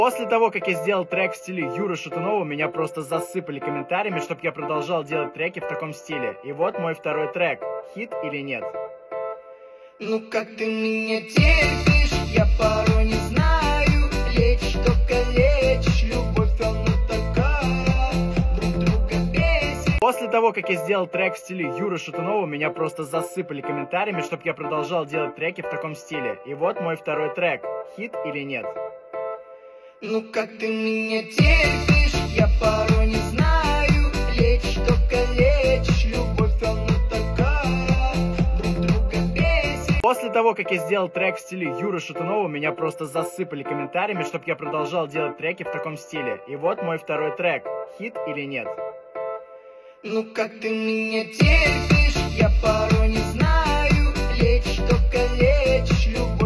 После того, как я сделал трек в стиле Юры Шатунова, меня просто засыпали комментариями, чтобы я продолжал делать треки в таком стиле. И вот мой второй трек. Хит или нет? Ну как ты меня терпишь, я порой не знаю. Лечишь, только лечишь, любовь, она такая, друг друга бесит. После того, как я сделал трек в стиле Юры Шатунова, меня просто засыпали комментариями, чтобы я продолжал делать треки в таком стиле. И вот мой второй трек. Хит или нет? Ну как ты меня терпишь, я порой не знаю. Лечишь, только лечишь, любовь, она такая, друг друга бесит. После того, как я сделал трек в стиле Юры Шатунова, меня просто засыпали комментариями, чтобы я продолжал делать треки в таком стиле. И вот мой второй трек. Хит или нет? Ну как ты меня терпишь, я порой не знаю. Лечишь, только лечишь, любовь.